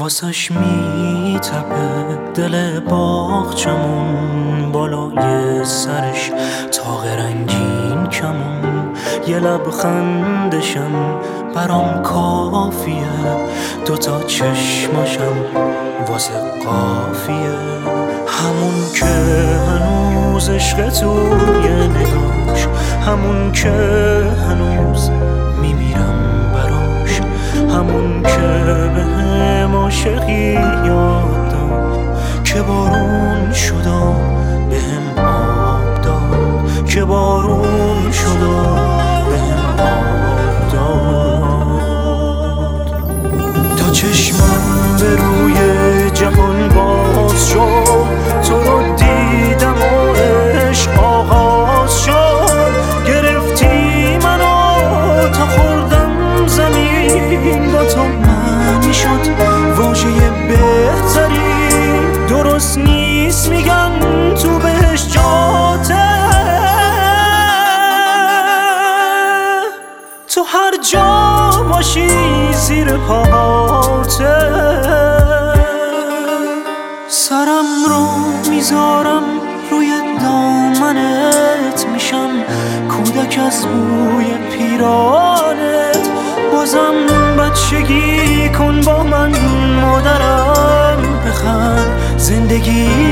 واسش میتپه دل باغچمون، بالای سرش تاق رنگین کمون. یه لبخندشم برام کافیه، دوتا چشماشم واسه قافیه. همون که هنوز عشق توی نگاش، همون که هنوز میمیرم براش، همون که بهم عاشقی یاد داد، که بارون شد و بهم آب داد، که بارون شد و بهم آب داد. تا چشمم به روی جهان باز شد، تو رو دیدم و عشق آغاز شد. گرفتی منو تا خوردم زمین، با تو معنی شد واژه بهتری. درست نیست میگن تو بهش جاته، تو هر جا باشی زیر پاهاته. سرم رو میذارم روی دامنت، میشم کودک از بوی پیرانت. بازم بچگی کن با من مادرم، بخند زندگی